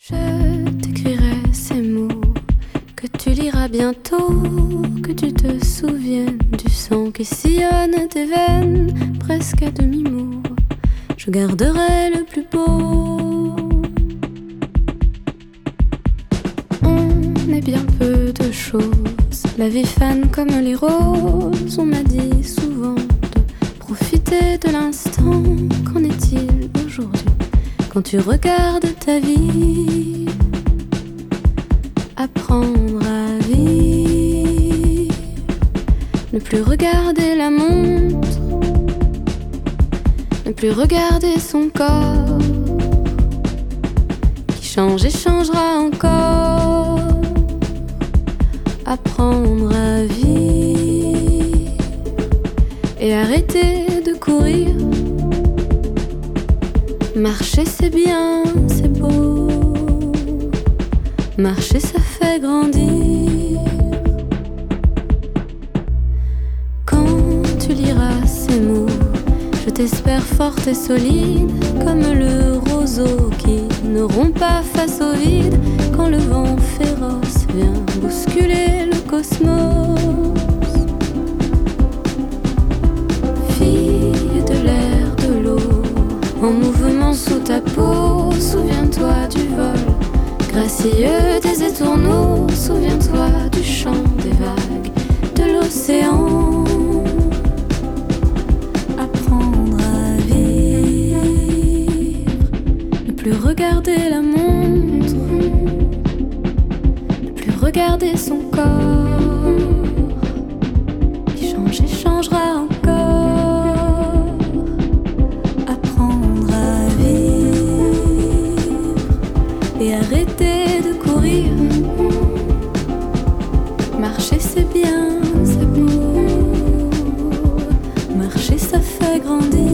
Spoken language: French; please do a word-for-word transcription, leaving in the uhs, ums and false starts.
Je t'écrirai ces mots que tu liras bientôt, que tu te souviennes du sang qui sillonne tes veines, presque à demi-mot. Je garderai le plus beau. On est bien peu de choses, la vie fane comme les roses. On m'a dit souvent de profiter de l'instant. Qu'en est-il aujourd'hui quand tu regardes ta vie? Apprendre à vivre, ne plus regarder la montre, ne plus regarder son corps qui change et changera encore. Apprendre à vivre et arrêter de courir. Marcher c'est bien, c'est beau. Marcher ça fait grandir. Quand tu liras ces mots, je t'espère forte et solide, comme le roseau qui ne rompt pas face au vide. Quand le vent féroce vient bousculer le cosmos. Fille de l'air, de l'eau, en mouvement sous ta peau. Souviens-toi du vol gracieux des étourneaux. Souviens-toi du chant des vagues, de l'océan. Apprendre à vivre, ne plus regarder la montre, ne plus regarder son corps qui change et changera encore. Apprendre à vivre et arrêter de courir. Marcher c'est bien, c'est beau. Marcher ça fait grandir.